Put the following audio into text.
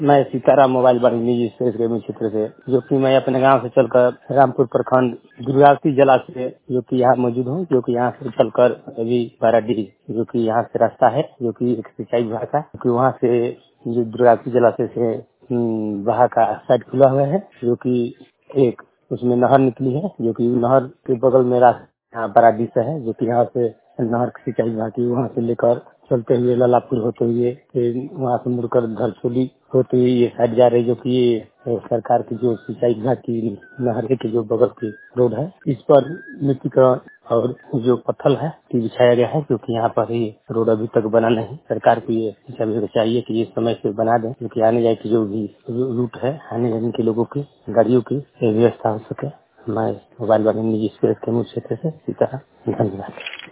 मैं सीताराम मोबाइल वाणिज्य निजी स्पेस ग्रामीण क्षेत्र से, जो कि मैं अपने गांव से चलकर रामपुर प्रखंड दुर्गावती जलाशय जो कि यहाँ मौजूद हूँ, जो कि यहाँ से चलकर अभी बाराडीह जो कि यहाँ से रास्ता है, जो कि एक सिंचाई विभाग का, कि वहाँ से जो दुर्गावती जलाशय से वहाँ का साइड खुला हुआ है, जो कि एक उसमें नहर निकली है, जो कि नहर के बगल में रास्ता यहाँ बाराडीह से है, जो कि यहाँ से नहर सिंचाई विभाग की वहाँ से लेकर चलते हुए लालापुर होते हुए फिर वहाँ से मुड़कर धरछोली होते हुए ये साइड जा रही, जो कि ये सरकार की जो सिंचाई विभाग की नहर के जो बगल की रोड है, इस पर मिट्टी का और जो पत्थर है कि बिछाया गया है, क्योंकि यहाँ पर ही रोड अभी तक बना नहीं। सरकार को ये चाहिए कि ये समय से बना दें, क्योंकि आने जाने की जो भी रूट है, आने जाने के लोगों की गाड़ियों की व्यवस्था हो सके। मैं मोबाइल वाले निजी स्पेस के क्षेत्र से सीताराम, धन्यवाद।